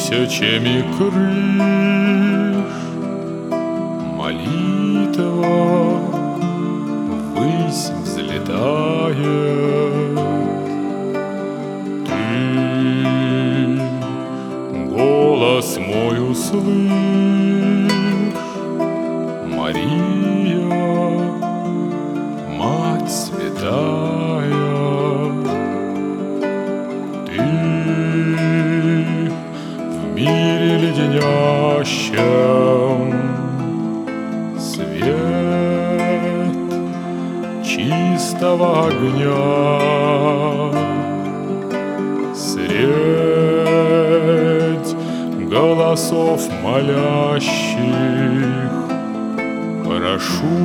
тысячами крыш. Молитва ввысь взлетает. Ты голос мой услышь, Мария, Мать святая. Ты в мире леденящем свет чистого огня. Средь голосов молящих прошу,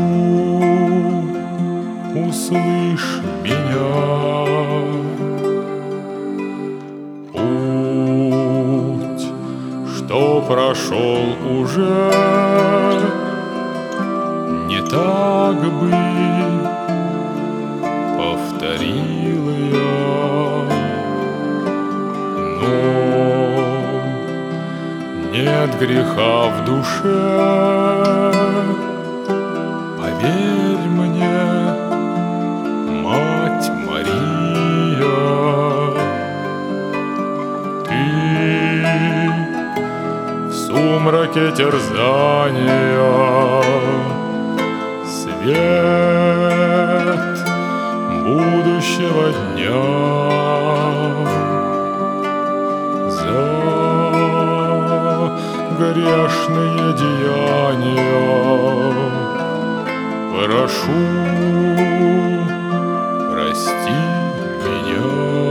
услышь меня. Путь, что прошел уже, не так бы повторил я. Но нет греха в душе, поверь мне, Мать Мария. Ты в сумраке терзания свет будущего дня. За грешные деяния прошу, прости меня.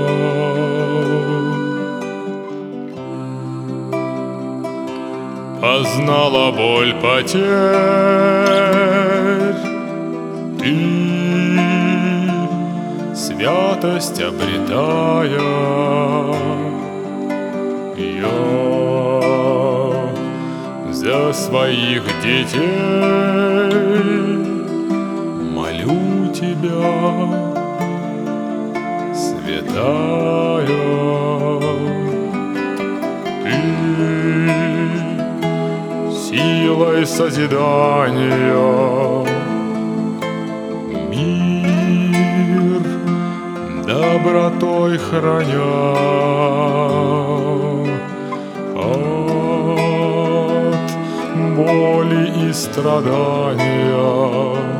Познала боль потерь ты, святость обретая. Я за своих детей молю тебя, святая. Ты силой созидания мир добротой храня. От боли и страдания